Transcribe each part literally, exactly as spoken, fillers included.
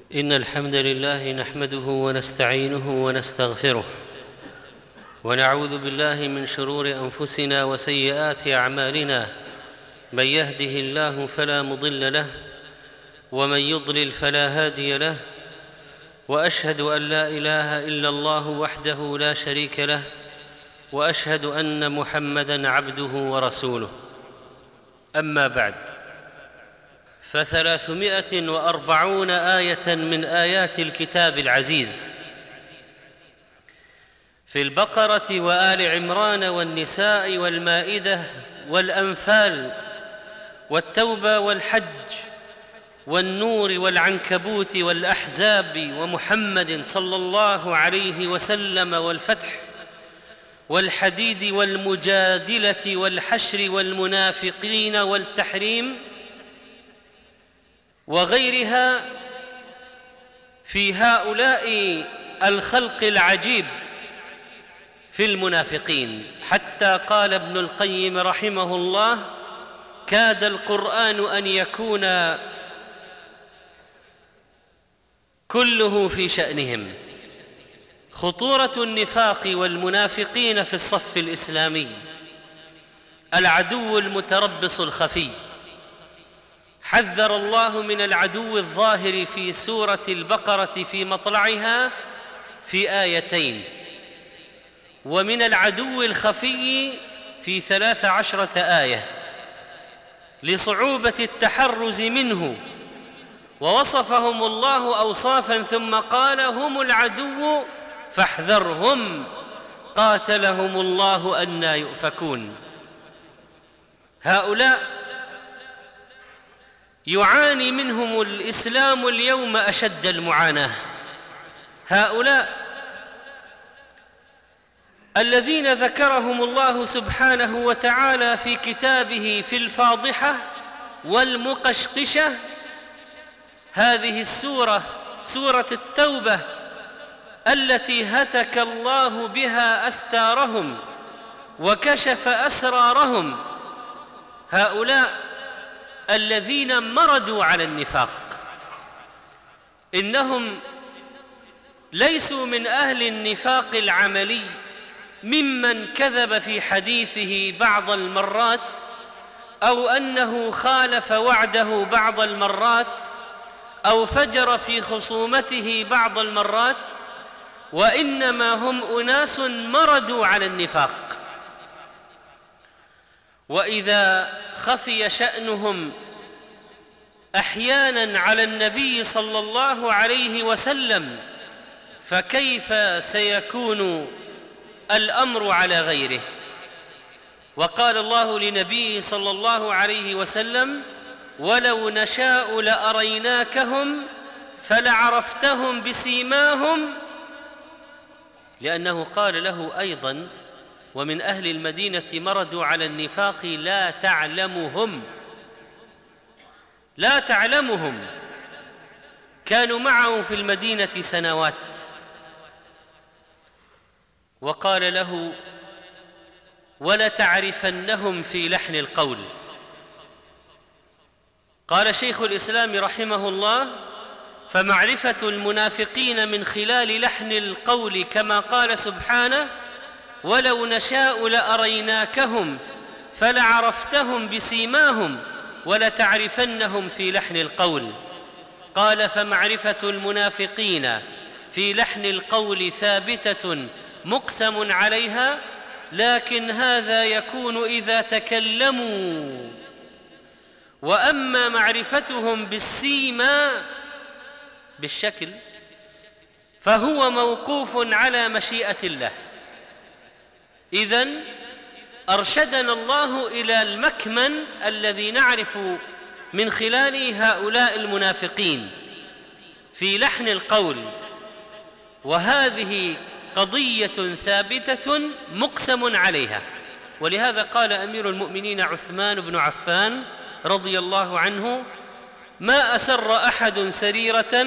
إن الحمد لله نحمده ونستعينه ونستغفره ونعوذ بالله من شرور أنفسنا وسيئات أعمالنا. من يهده الله فلا مضل له ومن يضلل فلا هادي له، وأشهد أن لا إله إلا الله وحده لا شريك له، وأشهد أن محمدًا عبده ورسوله. أما بعد، فثلاثمائة وأربعون آية من آيات الكتاب العزيز في البقرة وآل عمران والنساء والمائدة والأنفال والتوبة والحج والنور والعنكبوت والأحزاب ومحمد صلى الله عليه وسلم والفتح والحديد والمجادلة والحشر والمنافقين والتحريم وغيرها، في هؤلاء الخلق العجيب في المنافقين، حتى قال ابن القيم رحمه الله: كاد القرآن أن يكون كله في شأنهم. خطورة النفاق والمنافقين في الصف الإسلامي، العدو المتربص الخفي. حذر الله من العدو الظاهر في سورة البقرة في مطلعها في آيتين، ومن العدو الخفي في ثلاث عشرة آية، لصعوبة التحرز منه، ووصفهم الله أوصافا ثم قال: هم العدو فاحذرهم قاتلهم الله أنى يؤفكون. هؤلاء يعاني منهم الإسلام اليوم أشد المعاناة. هؤلاء الذين ذكرهم الله سبحانه وتعالى في كتابه في الفاضحة والمقشقشة، هذه السورة سورة التوبة التي هتك الله بها أستارهم وكشف أسرارهم. هؤلاء الذين مردوا على النفاق، إنهم ليسوا من أهل النفاق العملي، ممن كذب في حديثه بعض المرات، أو أنه خالف وعده بعض المرات، أو فجر في خصومته بعض المرات، وإنما هم أناس مردوا على النفاق. وإذا خفي شأنهم أحياناً على النبي صلى الله عليه وسلم، فكيف سيكون الأمر على غيره؟ وقال الله لنبيه صلى الله عليه وسلم: ولو نشاء لأريناكهم فلعرفتهم بسيماهم، لأنه قال له أيضاً: ومن أهل المدينة مردوا على النفاق لا تعلمهم. لا تعلمهم، كانوا معه في المدينة سنوات. وقال له: ولتعرفنهم في لحن القول. قال شيخ الإسلام رحمه الله: فمعرفة المنافقين من خلال لحن القول، كما قال سبحانه: ولو نشاء لأريناكهم فلعرفتهم بسيماهم ولتعرفنهم في لحن القول. قال: فمعرفة المنافقين في لحن القول ثابتة مقسم عليها، لكن هذا يكون إذا تكلموا. وأما معرفتهم بالسيما بالشكل فهو موقوف على مشيئة الله. إذن أرشدنا الله إلى المكمن الذي نعرف من خلال هؤلاء المنافقين في لحن القول، وهذه قضية ثابتة مقسم عليها. ولهذا قال أمير المؤمنين عثمان بن عفان رضي الله عنه: ما أسر أحد سريرة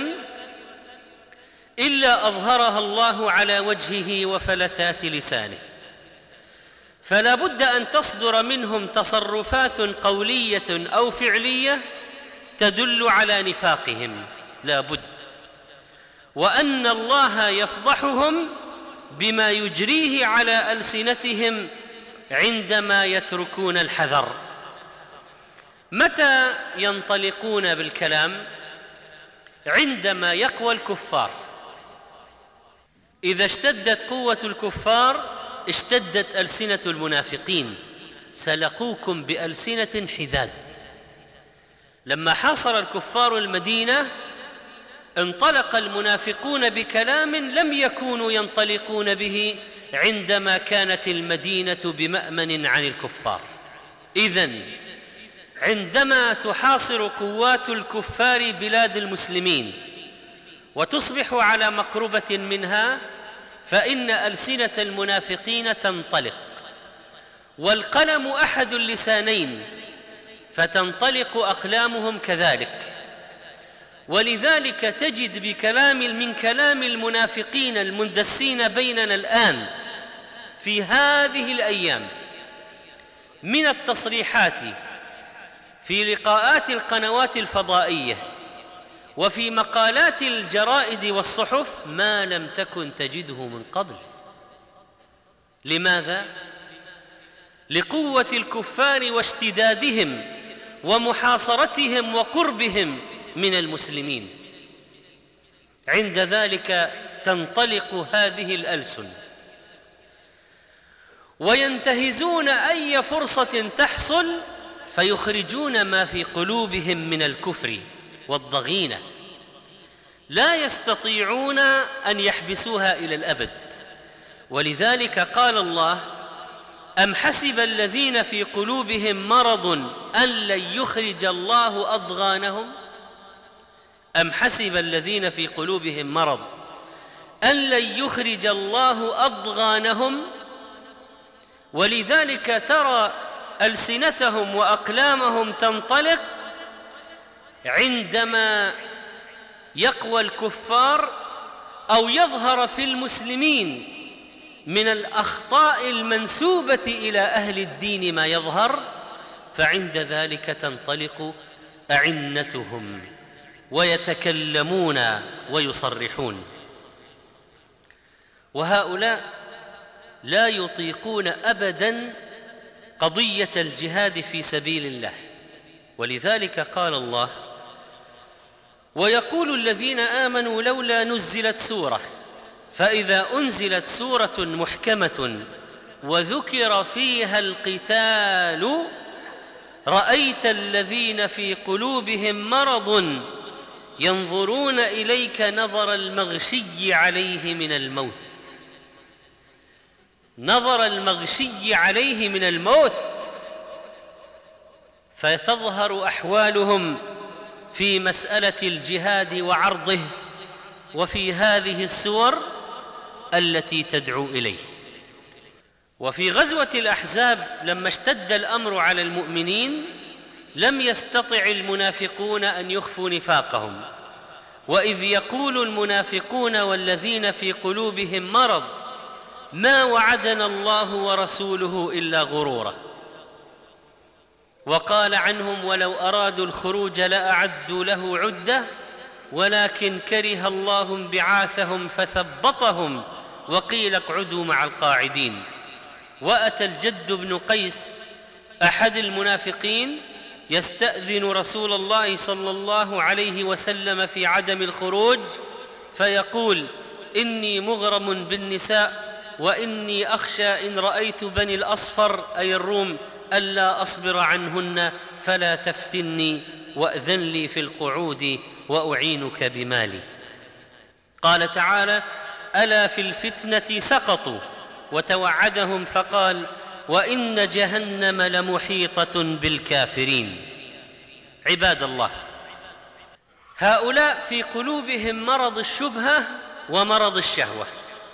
إلا أظهرها الله على وجهه وفلتات لسانه. فلا بد أن تصدر منهم تصرفات قولية أو فعلية تدل على نفاقهم، لا بد. وأن الله يفضحهم بما يجريه على ألسنتهم عندما يتركون الحذر. متى ينطلقون بالكلام؟ عندما يقوى الكفار. إذا اشتدت قوة الكفار اشتدت ألسنة المنافقين، سلقوكم بألسنة حداد. لما حاصر الكفار المدينة انطلق المنافقون بكلام لم يكونوا ينطلقون به عندما كانت المدينة بمأمن عن الكفار. إذن عندما تحاصر قوات الكفار بلاد المسلمين وتصبح على مقربة منها، فإن ألسنة المنافقين تنطلق، والقلم أحد اللسانين، فتنطلق أقلامهم كذلك. ولذلك تجد بكلام من كلام المنافقين المندسين بيننا الآن في هذه الأيام من التصريحات في لقاءات القنوات الفضائية وفي مقالات الجرائد والصحف ما لم تكن تجده من قبل. لماذا؟ لقوة الكفار واشتدادهم ومحاصرتهم وقربهم من المسلمين. عند ذلك تنطلق هذه الألسن وينتهزون أي فرصة تحصل فيخرجون ما في قلوبهم من الكفر والضغينة، لا يستطيعون أن يحبسوها إلى الأبد. ولذلك قال الله: أم حسب الذين في قلوبهم مرض أن لن يخرج الله أضغانهم. أم حسب الذين في قلوبهم مرض أن لن يخرج الله أضغانهم. ولذلك ترى ألسنتهم وأقلامهم تنطلق عندما يقوى الكفار أو يظهر في المسلمين من الأخطاء المنسوبة إلى أهل الدين ما يظهر، فعند ذلك تنطلق أعنتهم ويتكلمون ويصرحون. وهؤلاء لا يطيقون أبداً قضية الجهاد في سبيل الله. ولذلك قال الله: ويقول الذين آمنوا لولا نزلت سورة، فإذا أنزلت سورة محكمة وذكر فيها القتال رأيت الذين في قلوبهم مرض ينظرون إليك نظر المغشي عليه من الموت. نظر المغشي عليه من الموت، فتظهر أحوالهم في مسألة الجهاد وعرضه وفي هذه السور التي تدعو إليه. وفي غزوة الأحزاب لما اشتد الأمر على المؤمنين لم يستطع المنافقون أن يخفوا نفاقهم، وإذ يقول المنافقون والذين في قلوبهم مرض ما وعدنا الله ورسوله إلا غرورا. وقال عنهم: ولو أرادوا الخروج لأعدوا له عدة ولكن كره الله انبعاثهم فثبطهم وقيل اقعدوا مع القاعدين. وأتى الجد بن قيس أحد المنافقين يستأذن رسول الله صلى الله عليه وسلم في عدم الخروج، فيقول: إني مغرم بالنساء وإني أخشى إن رأيت بني الأصفر أي الروم ألا أصبر عنهن فلا تفتني وأذن لي في القعود وأعينك بمالي. قال تعالى: ألا في الفتنة سقطوا، وتوعدهم فقال: وإن جهنم لمحيطة بالكافرين. عباد الله، هؤلاء في قلوبهم مرض الشبهة ومرض الشهوة،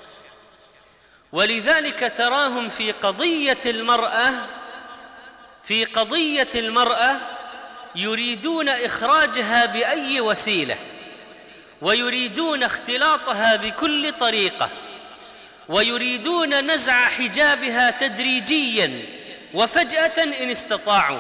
ولذلك تراهم في قضية المرأة في قضية المرأة يريدون إخراجها بأي وسيلة، ويريدون اختلاطها بكل طريقة، ويريدون نزع حجابها تدريجياً وفجأة إن استطاعوا.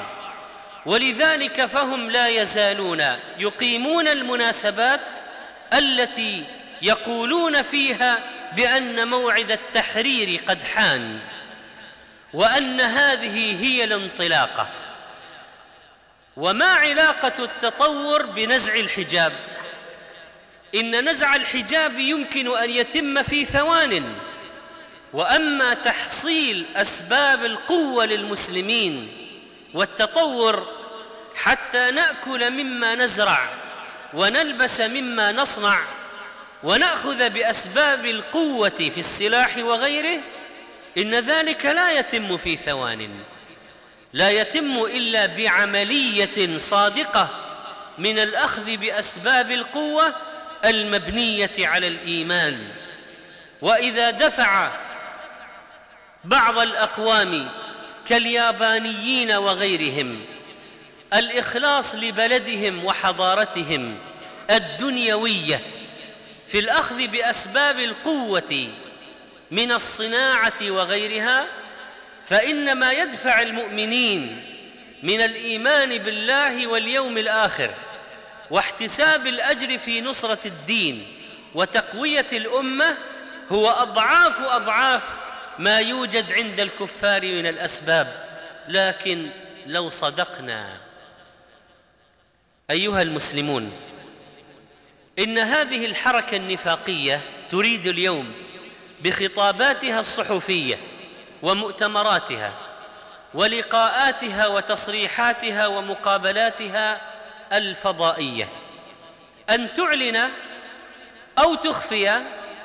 ولذلك فهم لا يزالون يقيمون المناسبات التي يقولون فيها بأن موعد التحرير قد حان، وأن هذه هي الانطلاقة. وما علاقة التطور بنزع الحجاب؟ إن نزع الحجاب يمكن أن يتم في ثوان، وأما تحصيل أسباب القوة للمسلمين والتطور حتى نأكل مما نزرع ونلبس مما نصنع ونأخذ بأسباب القوة في السلاح وغيره، إن ذلك لا يتم في ثوان، لا يتم إلا بعملية صادقة من الأخذ بأسباب القوة المبنية على الإيمان. وإذا دفع بعض الأقوام كاليابانيين وغيرهم الإخلاص لبلدهم وحضارتهم الدنيوية في الأخذ بأسباب القوة من الصناعة وغيرها، فإن ما يدفع المؤمنين من الإيمان بالله واليوم الآخر واحتساب الأجر في نصرة الدين وتقوية الأمة هو أضعاف أضعاف ما يوجد عند الكفار من الأسباب. لكن لو صدقنا أيها المسلمون إن هذه الحركة النفاقية تريد اليوم بخطاباتها الصحفية ومؤتمراتها ولقاءاتها وتصريحاتها ومقابلاتها الفضائية أن تعلن أو تخفي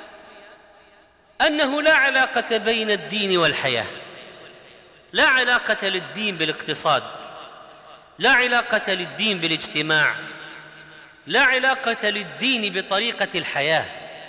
أنه لا علاقة بين الدين والحياة، لا علاقة للدين بالاقتصاد، لا علاقة للدين بالاجتماع، لا علاقة للدين بطريقة الحياة.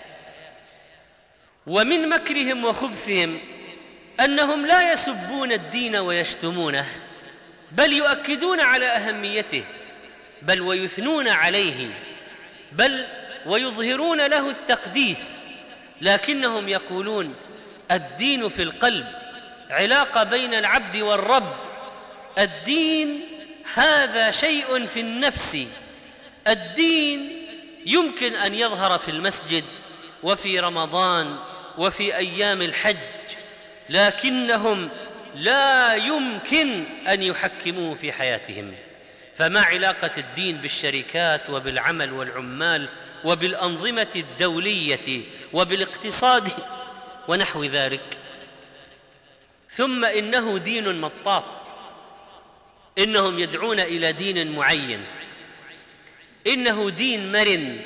ومن مكرهم وخبثهم أنهم لا يسبون الدين ويشتمونه، بل يؤكدون على أهميته، بل ويثنون عليه، بل ويظهرون له التقديس، لكنهم يقولون الدين في القلب، علاقة بين العبد والرب. الدين هذا شيء في النفس، الدين يمكن أن يظهر في المسجد وفي رمضان وفي أيام الحج، لكنهم لا يمكن أن يحكموه في حياتهم. فما علاقة الدين بالشركات وبالعمل والعمال وبالأنظمة الدولية وبالاقتصاد ونحو ذلك؟ ثم إنه دين مطاط، إنهم يدعون إلى دين معين، إنه دين مرن،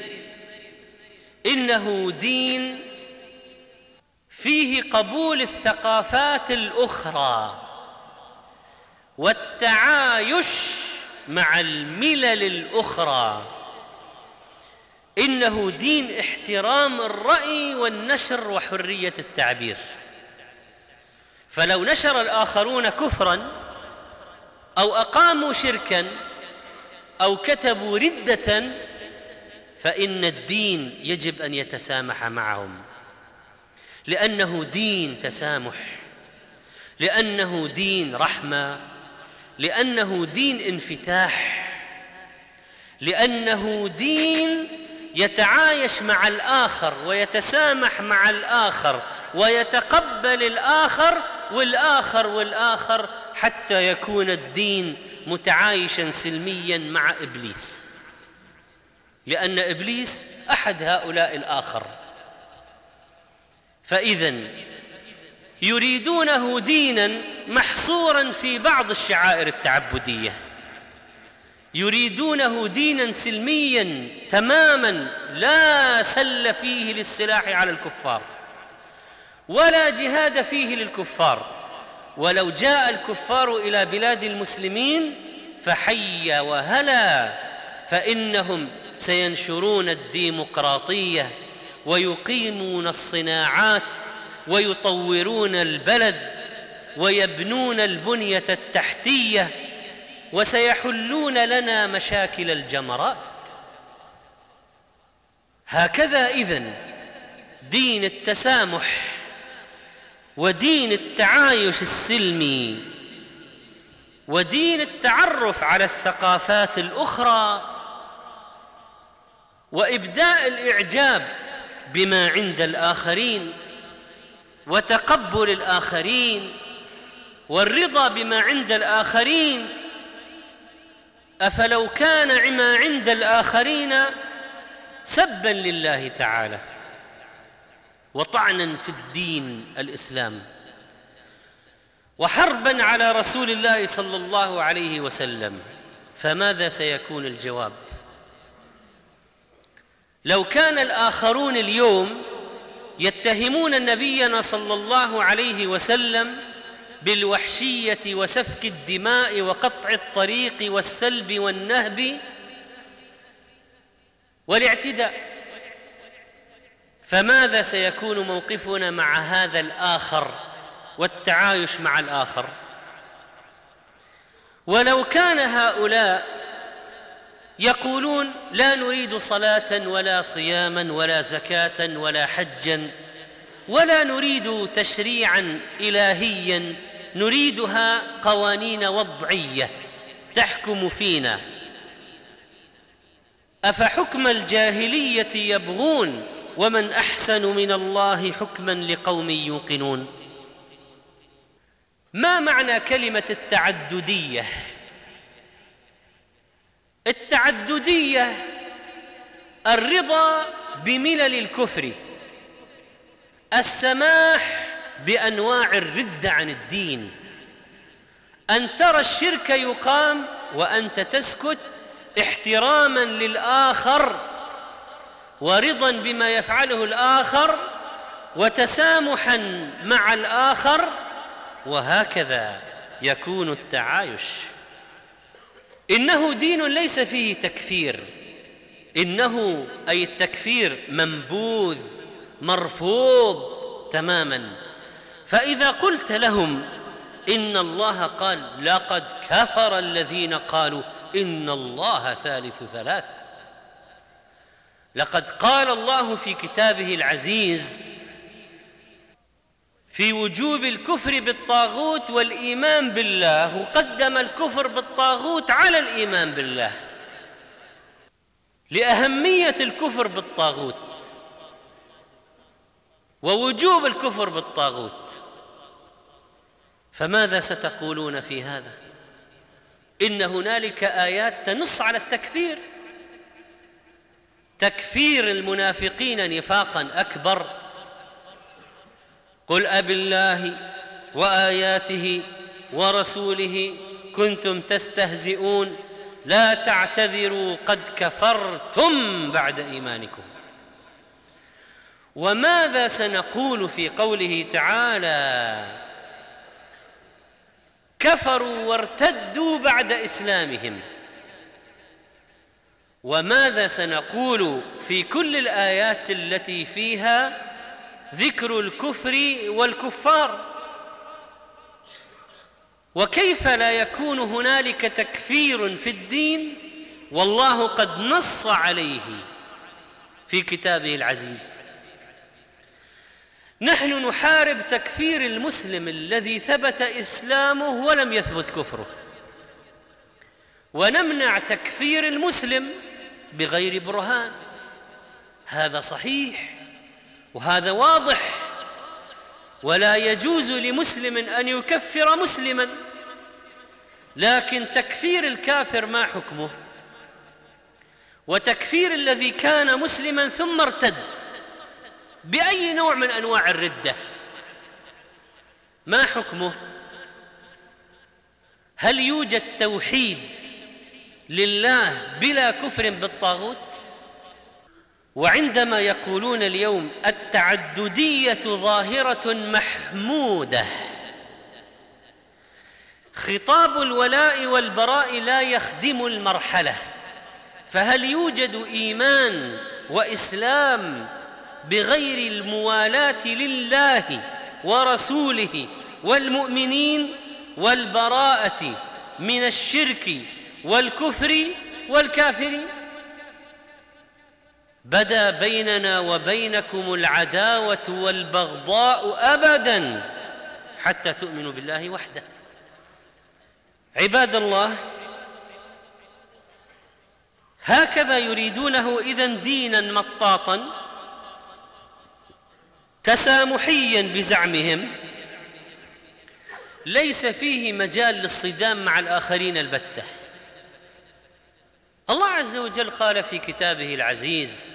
إنه دين فيه قبول الثقافات الأخرى والتعايش مع الملل الأخرى، إنه دين احترام الرأي والنشر وحرية التعبير. فلو نشر الآخرون كفراً أو أقاموا شركاً أو كتبوا ردة فإن الدين يجب أن يتسامح معهم، لأنه دين تسامح، لأنه دين رحمة، لأنه دين انفتاح، لأنه دين يتعايش مع الآخر ويتسامح مع الآخر ويتقبل الآخر والآخر والآخر حتى يكون الدين متعايشاً سلمياً مع إبليس، لأن إبليس أحد هؤلاء الآخر. فإذن يريدونه ديناً محصوراً في بعض الشعائر التعبدية، يريدونه ديناً سلمياً تماماً لا سل فيه للسلاح على الكفار ولا جهاد فيه للكفار. ولو جاء الكفار إلى بلاد المسلمين فحي وهلا، فإنهم سينشرون الديمقراطية ويقيمون الصناعات ويطورون البلد ويبنون البنية التحتية وسيحلون لنا مشاكل الجمرات. هكذا إذن دين التسامح ودين التعايش السلمي ودين التعرف على الثقافات الأخرى وإبداء الإعجاب بما عند الآخرين وتقبل الآخرين والرضا بما عند الآخرين. أفلو كان ما عند الآخرين سبا لله تعالى وطعنا في الدين الإسلام وحربا على رسول الله صلى الله عليه وسلم، فماذا سيكون الجواب؟ لو كان الآخرون اليوم يتهمون نبينا صلى الله عليه وسلم بالوحشية وسفك الدماء وقطع الطريق والسلب والنهب والاعتداء، فماذا سيكون موقفنا مع هذا الآخر والتعايش مع الآخر؟ ولو كان هؤلاء يقولون لا نريد صلاة ولا صياما ولا زكاة ولا حجا ولا نريد تشريعا إلهيا، نريدها قوانين وضعية تحكم فينا، أفحكم الجاهلية يبغون ومن أحسن من الله حكما لقوم يوقنون؟ ما معنى كلمة التعددية؟ التعددية الرضا بملل الكفر، السماح بأنواع الردة عن الدين، أن ترى الشرك يقام وأنت تسكت احتراما للآخر ورضا بما يفعله الآخر وتسامحا مع الآخر، وهكذا يكون التعايش. إنه دين ليس فيه تكفير، إنه أي التكفير منبوذ مرفوض تماما. فإذا قلت لهم إن الله قال لقد كفر الذين قالوا إن الله ثالث ثلاثة، لقد قال الله في كتابه العزيز في وجوب الكفر بالطاغوت والإيمان بالله، وقدم الكفر بالطاغوت على الإيمان بالله لأهمية الكفر بالطاغوت ووجوب الكفر بالطاغوت. فماذا ستقولون في هذا؟ إن هنالك آيات تنص على التكفير، تكفير المنافقين نفاقا أكبر. قل أبالله وآياته ورسوله كنتم تستهزئون لا تعتذروا قد كفرتم بعد إيمانكم. وماذا سنقول في قوله تعالى كفروا وارتدوا بعد إسلامهم؟ وماذا سنقول في كل الآيات التي فيها ذكر الكفر والكفار؟ وكيف لا يكون هنالك تكفير في الدين والله قد نص عليه في كتابه العزيز؟ نحن نحارب تكفير المسلم الذي ثبت إسلامه ولم يثبت كفره، ونمنع تكفير المسلم بغير برهان. هذا صحيح وهذا واضح، ولا يجوز لمسلم أن يكفر مسلما. لكن تكفير الكافر ما حكمه؟ وتكفير الذي كان مسلما ثم ارتد بأي نوع من أنواع الردة ما حكمه؟ هل يوجد توحيد لله بلا كفر بالطاغوت؟ وعندما يقولون اليوم التعددية ظاهرة محمودة، خطاب الولاء والبراء لا يخدم المرحلة، فهل يوجد إيمان وإسلام بغير الموالاة لله ورسوله والمؤمنين والبراءة من الشرك والكفر والكافرين؟ بدا بيننا وبينكم العداوة والبغضاء أبدا حتى تؤمنوا بالله وحده. عباد الله، هكذا يريدونه إذن دينا مطاطا تسامحيا بزعمهم ليس فيه مجال للصدام مع الآخرين البتة. الله عز وجل قال في كتابه العزيز: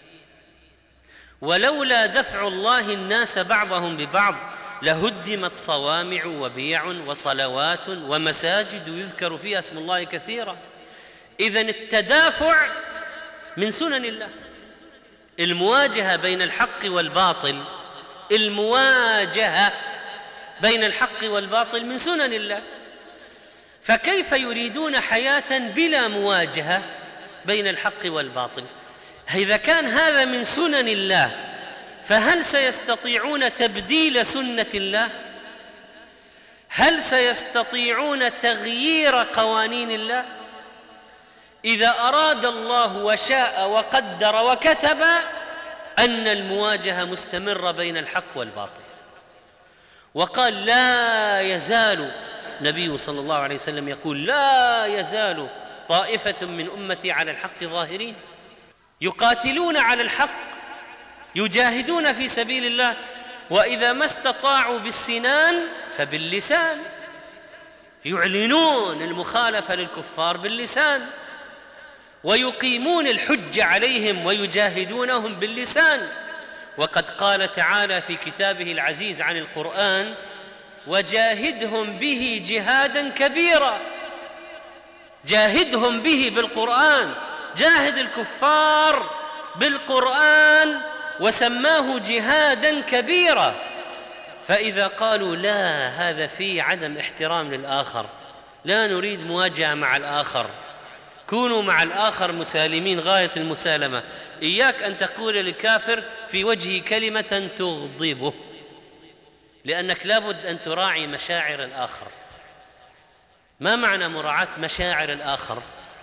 ولولا دفع الله الناس بعضهم ببعض لهدمت صوامع وبيع وصلوات ومساجد يذكر فيها اسم الله كثيرا. إذن التدافع من سنن الله، المواجهة بين الحق والباطل، المواجهة بين الحق والباطل من سنن الله، فكيف يريدون حياة بلا مواجهة بين الحق والباطل؟ إذا كان هذا من سنن الله فهل سيستطيعون تبديل سنة الله؟ هل سيستطيعون تغيير قوانين الله؟ إذا أراد الله وشاء وقدر وكتب أن المواجهة مستمرة بين الحق والباطل، وقال: لا يزال، نبي صلى الله عليه وسلم يقول: لا يزال طائفة من أمتي على الحق ظاهرين، يقاتلون على الحق، يجاهدون في سبيل الله، وإذا ما استطاعوا بالسنان فباللسان، يعلنون المخالفة للكفار باللسان، ويقيمون الحج عليهم ويجاهدونهم باللسان. وقد قال تعالى في كتابه العزيز عن القرآن: وجاهدهم به جهادا كبيرا. جاهدهم به بالقرآن، جاهد الكفار بالقرآن، وسماه جهادا كبيرا. فإذا قالوا لا، هذا فيه عدم احترام للآخر، لا نريد مواجهة مع الآخر، كونوا مع الآخر مسالمين غاية المسالمة، إياك أن تقول للكافر في وجهه كلمة تغضبه، لأنك لابد أن تراعي مشاعر الآخر. ما معنى مراعاة مشاعر الآخر؟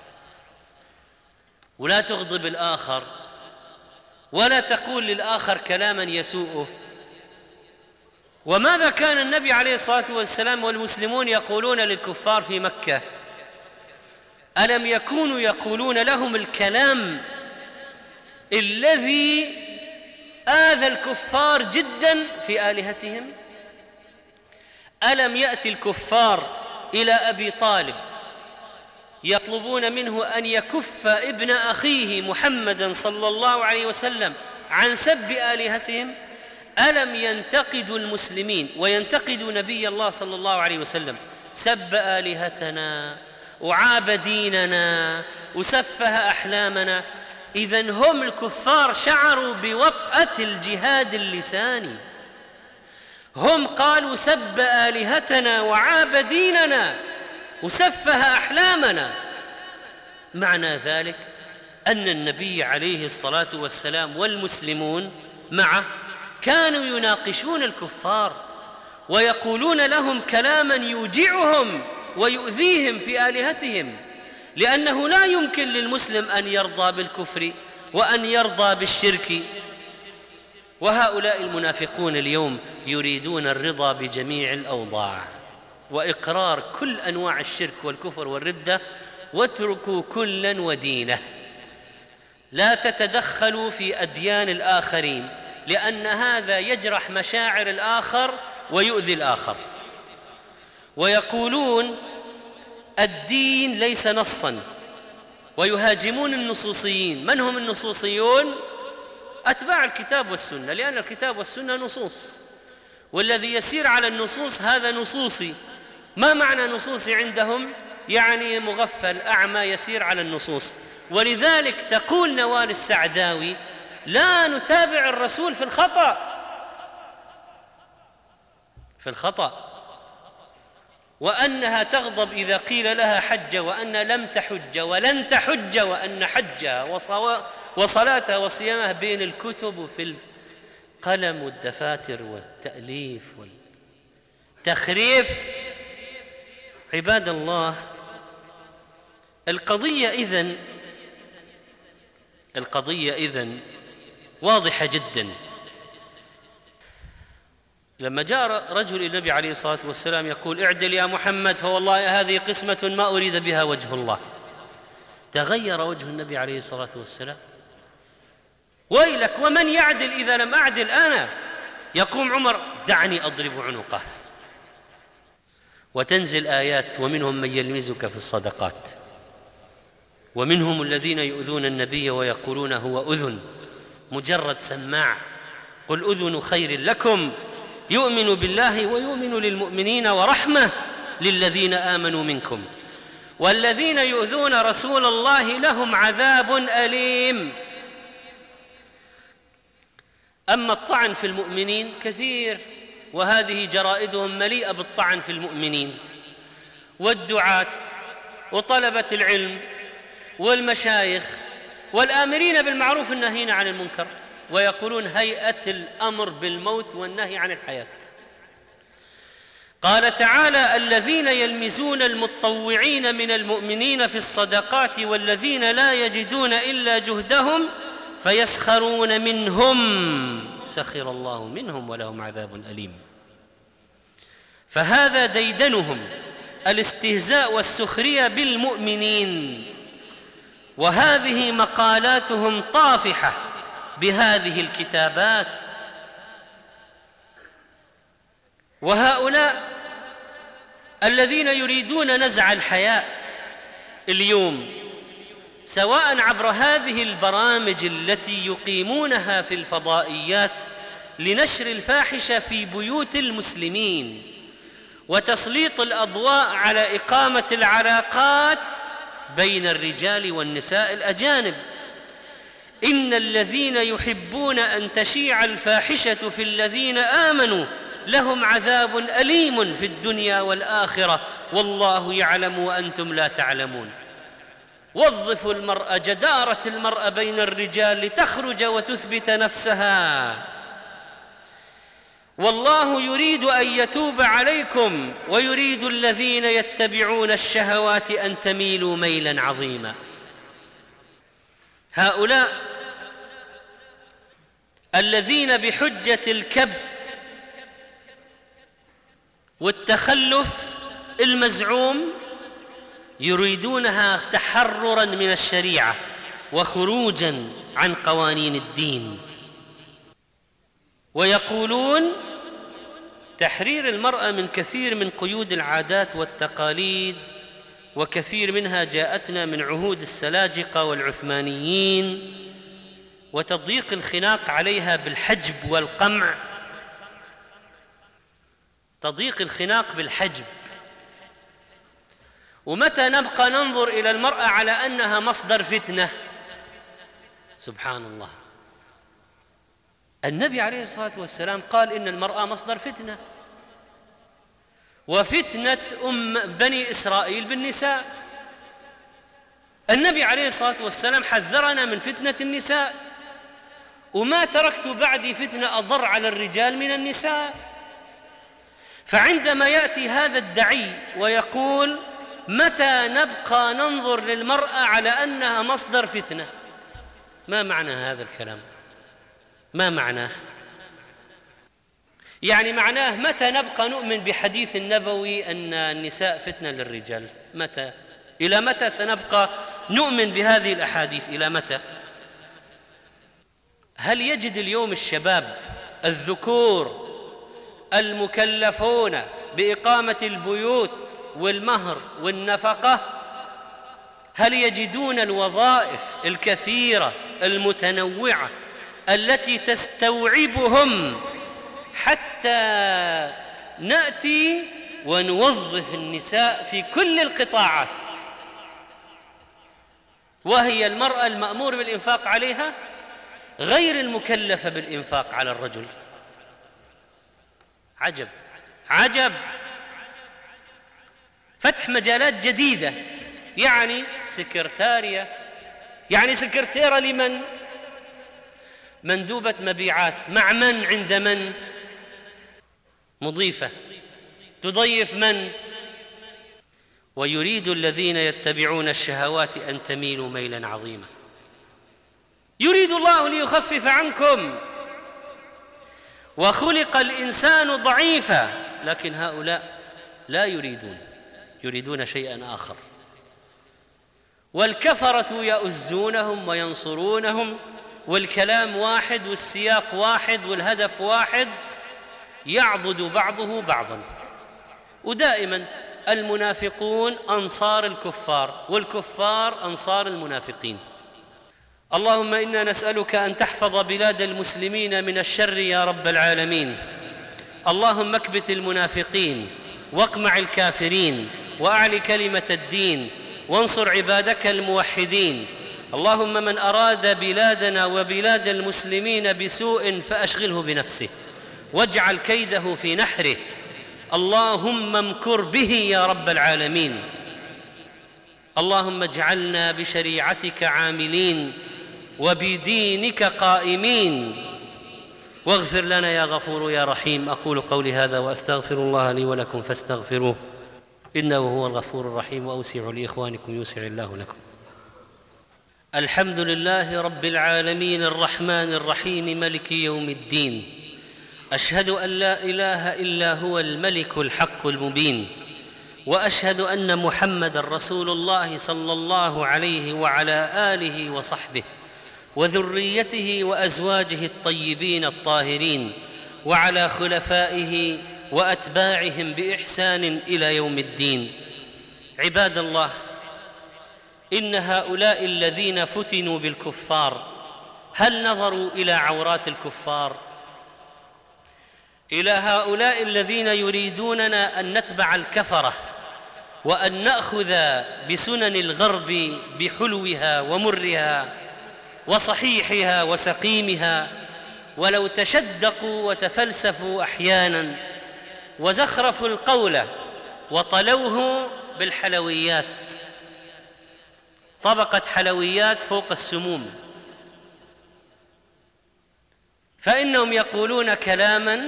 ولا تغضب الآخر، ولا تقول للآخر كلاما يسوءه. وماذا كان النبي عليه الصلاة والسلام والمسلمون يقولون للكفار في مكة؟ ألم يكونوا يقولون لهم الكلام الذي آذى الكفار جدا في آلهتهم؟ ألم يأتي الكفار إلى أبي طالب يطلبون منه أن يكف ابن أخيه محمدا صلى الله عليه وسلم عن سب آلهتهم؟ ألم ينتقدوا المسلمين وينتقدوا نبي الله صلى الله عليه وسلم؟ سب آلهتنا وعاب ديننا وسفه أحلامنا. إذن هم الكفار شعروا بوطأة الجهاد اللساني، هم قالوا سب آلهتنا وعاب ديننا وسفه أحلامنا. معنى ذلك أن النبي عليه الصلاة والسلام والمسلمون معه كانوا يناقشون الكفار ويقولون لهم كلاما يوجعهم ويؤذيهم في آلهتهم، لأنه لا يمكن للمسلم أن يرضى بالكفر وأن يرضى بالشرك. وهؤلاء المنافقون اليوم يريدون الرضا بجميع الأوضاع وإقرار كل أنواع الشرك والكفر والردة، واتركوا كلا ودينه. لا تتدخلوا في أديان الآخرين، لأن هذا يجرح مشاعر الآخر ويؤذي الآخر. ويقولون الدين ليس نصا، ويهاجمون النصوصيين. من هم النصوصيون؟ أتباع الكتاب والسنة، لأن الكتاب والسنة نصوص، والذي يسير على النصوص هذا نصوصي. ما معنى نصوصي عندهم؟ يعني مغفل أعمى يسير على النصوص. ولذلك تقول نوال السعداوي: لا نتابع الرسول في الخطأ، في الخطأ، وأنها تغضب إذا قيل لها حج، وأن لم تحج ولن تحج، وأن حجها وصلاتها وصيامها بين الكتب وفي القلم والدفاتر والتأليف والتخريف. عباد الله، القضية إذن القضية إذن واضحة جدا. لما جاء رجل إلى النبي عليه الصلاة والسلام يقول: اعدل يا محمد فوالله هذه قسمة ما أريد بها وجه الله، تغير وجه النبي عليه الصلاة والسلام: ويلك، ومن يعدل إذا لم أعدل أنا؟ يقوم عمر: دعني أضرب عنقه. وتنزل آيات: ومنهم من يلمزك في الصدقات ومنهم الذين يؤذون النبي ويقولون هو أذن، مجرد سماع. قل أذن خير لكم يؤمن بالله ويؤمن للمؤمنين ورحمة للذين آمنوا منكم والذين يؤذون رسول الله لهم عذاب أليم. أما الطعن في المؤمنين كثير، وهذه جرائدهم مليئة بالطعن في المؤمنين والدعاة وطلبة العلم والمشايخ والآمرين بالمعروف الناهين عن المنكر، ويقولون هيئة الأمر بالموت والنهي عن الحياة. قال تعالى: الذين يلمزون المتطوعين من المؤمنين في الصدقات والذين لا يجدون إلا جهدهم فيسخرون منهم سخر الله منهم ولهم عذاب أليم. فهذا ديدنهم الاستهزاء والسخرية بالمؤمنين، وهذه مقالاتهم طافحة بهذه الكتابات. وهؤلاء الذين يريدون نزع الحياء اليوم، سواء عبر هذه البرامج التي يقيمونها في الفضائيات لنشر الفاحشة في بيوت المسلمين وتسليط الأضواء على إقامة العلاقات بين الرجال والنساء الأجانب، إن الذين يحبون أن تشيع الفاحشة في الذين آمنوا لهم عذاب أليم في الدنيا والآخرة والله يعلم وأنتم لا تعلمون. وظفوا المرأة، جدارة المرأة بين الرجال لتخرج وتثبت نفسها، والله يريد أن يتوب عليكم ويريد الذين يتبعون الشهوات أن تميلوا ميلا عظيما. هؤلاء الذين بحجة الكبت والتخلف المزعوم يريدونها تحرراً من الشريعة وخروجاً عن قوانين الدين، ويقولون تحرير المرأة من كثير من قيود العادات والتقاليد، وكثير منها جاءتنا من عهود السلاجقة والعثمانيين، وتضييق الخناق عليها بالحجب والقمع. تضييق الخناق بالحجب. ومتى نبقى ننظر إلى المرأة على أنها مصدر فتنة؟ سبحان الله، النبي عليه الصلاة والسلام قال إن المرأة مصدر فتنة، وفتنة أم بني إسرائيل بالنساء. النبي عليه الصلاة والسلام حذرنا من فتنة النساء، وما تركت بعدي فتنة أضر على الرجال من النساء. فعندما يأتي هذا الدعي ويقول متى نبقى ننظر للمرأة على أنها مصدر فتنة، ما معنى هذا الكلام؟ ما معناه؟ يعني معناه متى نبقى نؤمن بحديث النبوي أن النساء فتنة للرجال؟ متى؟ إلى متى سنبقى نؤمن بهذه الأحاديث؟ إلى متى؟ هل يجد اليوم الشباب الذكور المكلفون بإقامة البيوت والمهر والنفقة، هل يجدون الوظائف الكثيرة المتنوعة التي تستوعبهم حتى نأتي ونوظف النساء في كل القطاعات، وهي المرأة المأمور بالإنفاق عليها غير المكلفة بالإنفاق على الرجل؟ عجب عجب. فتح مجالات جديدة، يعني سكرتارية، يعني سكرتيرة لمن؟ مندوبة مبيعات، مع من؟ عند من؟ مضيفة تضيف من؟ ويريد الذين يتبعون الشهوات أن تميلوا ميلا عظيما. يريد الله ليخفف عنكم، وخلق الإنسان ضعيفا، لكن هؤلاء لا يريدون، يريدون شيئا آخر. والكفرة يؤزونهم وينصرونهم، والكلام واحد والسياق واحد والهدف واحد، يعضد بعضه بعضا. ودائما المنافقون أنصار الكفار والكفار أنصار المنافقين. اللهم إنا نسألك أن تحفظ بلاد المسلمين من الشر يا رب العالمين. اللهم اكبت المنافقين واقمع الكافرين وأعل كلمة الدين وانصر عبادك الموحدين. اللهم من أراد بلادنا وبلاد المسلمين بسوء فأشغله بنفسه واجعل كيده في نحره. اللهم امكر به يا رب العالمين. اللهم اجعلنا بشريعتك عاملين وبدينك قائمين، واغفر لنا يا غفور يا رحيم. أقول قولي هذا وأستغفر الله لي ولكم فاستغفروه إنه هو الغفور الرحيم. وأوسعوا لإخوانكم يوسع الله لكم. الحمد لله رب العالمين الرحمن الرحيم ملك يوم الدين. أشهد أن لا إله إلا هو الملك الحق المبين، وأشهد أن محمدًا رسول الله صلى الله عليه وعلى آله وصحبه وذريته وأزواجه الطيبين الطاهرين وعلى خلفائه وأتباعهم بإحسان إلى يوم الدين. عباد الله، إن هؤلاء الذين فتنوا بالكفار هل نظروا إلى عورات الكفار؟ إلى هؤلاء الذين يريدوننا أن نتبع الكفرة وأن نأخذ بسنن الغرب بحلوها ومرها وصحيحها وسقيمها، ولو تشدقوا وتفلسفوا أحيانا وزخرفوا القول وطلوه بالحلويات، طبقة حلويات فوق السموم، فإنهم يقولون كلاماً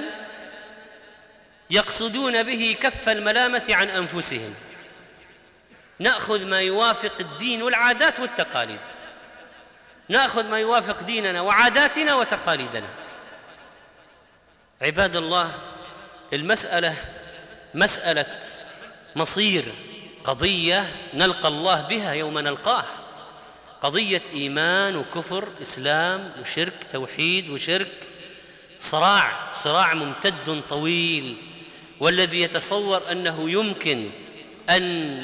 يقصدون به كف الملامة عن أنفسهم. نأخذ ما يوافق الدين والعادات والتقاليد، نأخذ ما يوافق ديننا وعاداتنا وتقاليدنا. عباد الله، المسألة مسألة مصير، قضية نلقى الله بها يوم نلقاه، قضية إيمان وكفر، إسلام وشرك، توحيد وشرك، صراع صراع ممتد طويل. والذي يتصور أنه يمكن أن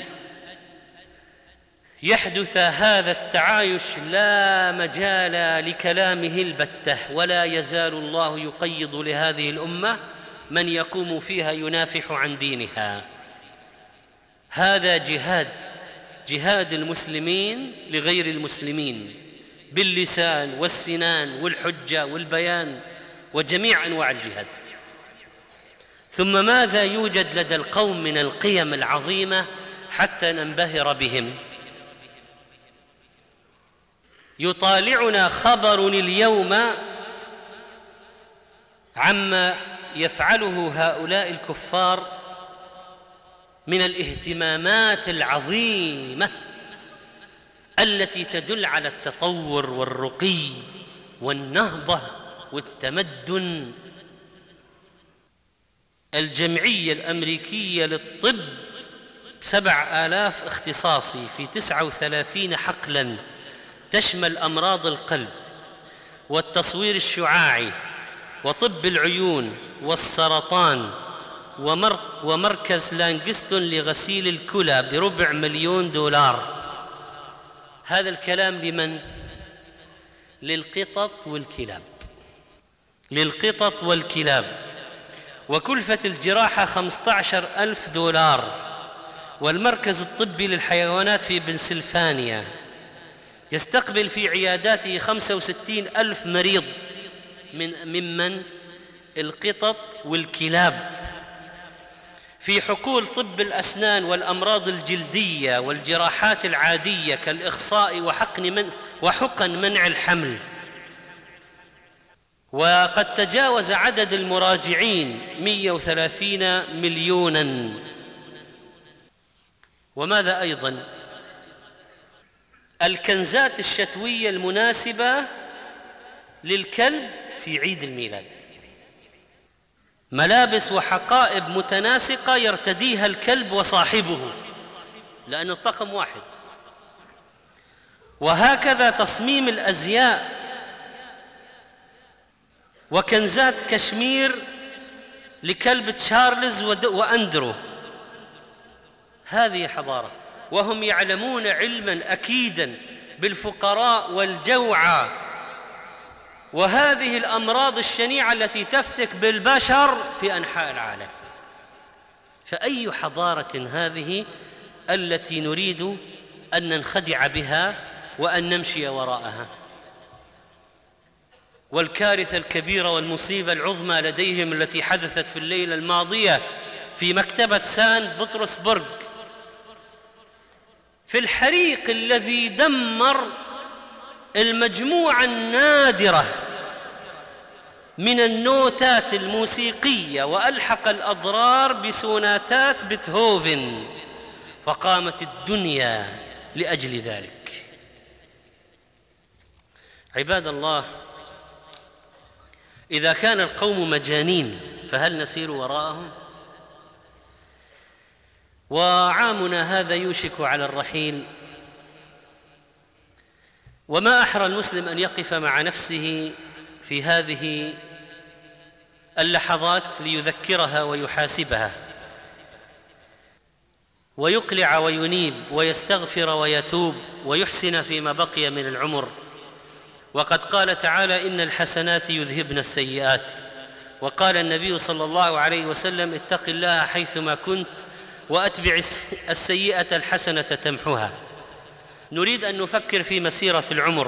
يحدث هذا التعايش لا مجال لكلامه البتة، ولا يزال الله يقيض لهذه الأمة من يقوم فيها ينافح عن دينها. هذا جهاد، جهاد المسلمين لغير المسلمين باللسان والسنان والحجة والبيان وجميع أنواع الجهاد. ثم ماذا يوجد لدى القوم من القيم العظيمة حتى ننبهر بهم؟ يطالعنا خبر اليوم عما يفعله هؤلاء الكفار من الاهتمامات العظيمة التي تدل على التطور والرقي والنهضة والتمدن. الجمعية الأمريكية للطب سبع آلاف اختصاصي في تسعة وثلاثين حقلاً تشمل أمراض القلب والتصوير الشعاعي وطب العيون والسرطان، ومركز لانغستون لغسيل الكلى بربع مليون دولار. هذا الكلام لمن؟ للقطط والكلاب، للقطط والكلاب. وكلفة الجراحة خمسة عشر ألف دولار. والمركز الطبي للحيوانات في بنسلفانيا يستقبل في عياداته خمسة وستين ألف مريض من ممن القطط والكلاب. في حقول طب الأسنان والأمراض الجلدية والجراحات العادية كالإخصاء وحقن من وحقن منع الحمل. وقد تجاوز عدد المراجعين مئة وثلاثين مليوناً. وماذا أيضاً؟ الكنزات الشتوية المناسبة للكلب في عيد الميلاد، ملابس وحقائب متناسقة يرتديها الكلب وصاحبه لأن الطقم واحد. وهكذا تصميم الأزياء وكنزات كشمير لكلب تشارلز وأندرو. هذه حضارة، وهم يعلمون علما أكيدا بالفقراء والجوعى وهذه الأمراض الشنيعة التي تفتك بالبشر في أنحاء العالم. فأي حضارة هذه التي نريد أن ننخدع بها وأن نمشي وراءها؟ والكارثة الكبيرة والمصيبة العظمى لديهم التي حدثت في الليلة الماضية في مكتبة سان بطرسبرغ، في الحريق الذي دمر المجموعة النادرة من النوتات الموسيقية وألحق الأضرار بسوناتات بيتهوفن، فقامت الدنيا لأجل ذلك. عباد الله، إذا كان القوم مجانين فهل نسير وراءهم؟ وعامنا هذا يوشك على الرحيل، وما أحرى المسلم أن يقف مع نفسه في هذه اللحظات ليذكرها ويحاسبها ويقلع وينيب ويستغفر ويتوب ويحسن فيما بقي من العمر. وقد قال تعالى: إن الحسنات يذهبن السيئات. وقال النبي صلى الله عليه وسلم: اتق الله حيثما كنت وأتبع السيئة الحسنة تمحها. نريد أن نفكر في مسيرة العمر،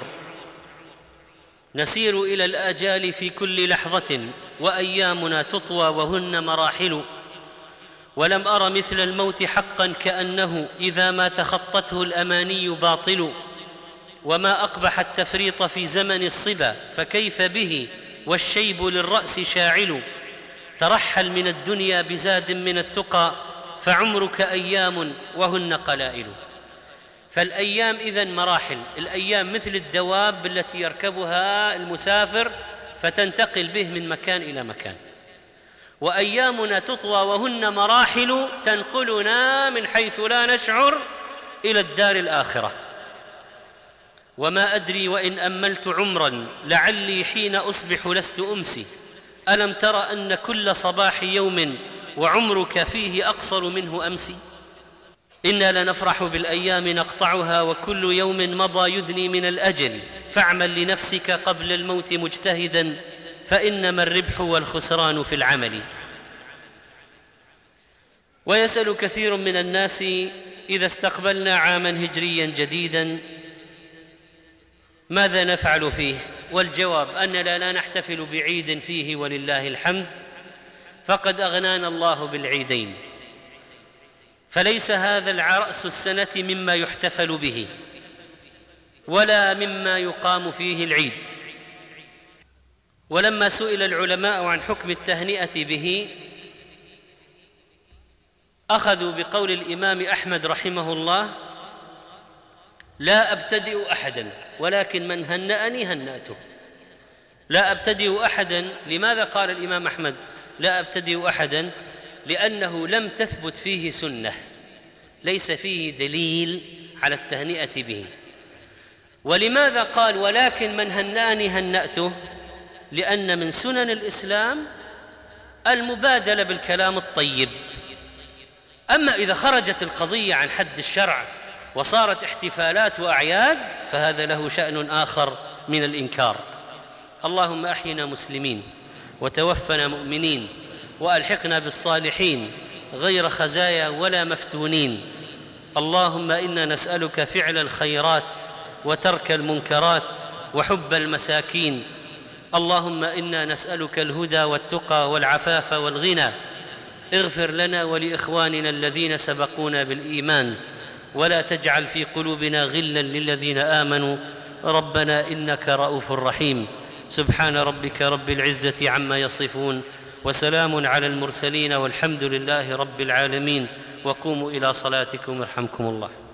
نسير إلى الآجال في كل لحظة، وأيامنا تطوى وهن مراحل. ولم أر مثل الموت حقا كأنه إذا ما تخطته الأماني باطل. وما أقبح التفريط في زمن الصبا، فكيف به والشيب للرأس شاعل. ترحل من الدنيا بزاد من التقى، فعمرك أيام وهن قلائل. فالأيام إذن مراحل، الأيام مثل الدواب التي يركبها المسافر فتنتقل به من مكان إلى مكان، وأيامنا تطوى وهن مراحل تنقلنا من حيث لا نشعر إلى الدار الآخرة. وما أدري وإن أملت عمرا لعلي حين أصبح لست أمسي. ألم تر أن كل صباح يوم وعمرك فيه أقصر منه أمسي. إنا لنفرح بالأيام نقطعها، وكل يوم مضى يدني من الأجل. فاعمل لنفسك قبل الموت مجتهدا، فإنما الربح والخسران في العمل. ويسأل كثير من الناس إذا استقبلنا عاما هجريا جديدا ماذا نفعل فيه؟ والجواب أننا لا نحتفل بعيد فيه ولله الحمد، فقد أغنانا الله بالعيدين. فليس هذا رأس السنة مما يحتفل به ولا مما يقام فيه العيد. ولما سئل العلماء عن حكم التهنئة به أخذوا بقول الإمام أحمد رحمه الله: لا أبتدئ أحدا ولكن من هنأني هنأته. لا أبتدئ أحدا. لماذا قال الإمام أحمد لا أبتدئ أحدا؟ لأنه لم تثبت فيه سنة، ليس فيه دليل على التهنئة به. ولماذا قال ولكن من هنأني هنأته؟ لأن من سنن الإسلام المبادلة بالكلام الطيب. أما إذا خرجت القضية عن حد الشرع وصارت احتفالات وأعياد فهذا له شأن آخر من الإنكار. اللهم أحينا مسلمين وتوفنا مؤمنين وألحقنا بالصالحين غير خزايا ولا مفتونين. اللهم إنا نسألك فعل الخيرات وترك المنكرات وحب المساكين. اللهم إنا نسألك الهدى والتقى والعفاف والغنى. اغفر لنا ولإخواننا الذين سبقونا بالإيمان، ولا تجعل في قلوبنا غلا للذين آمنوا ربنا إنك رؤوف رحيم. سبحان ربك رب العزة عما يصفون، وسلام على المرسلين، والحمد لله رب العالمين. وقوموا إلى صلاتكم يرحمكم الله.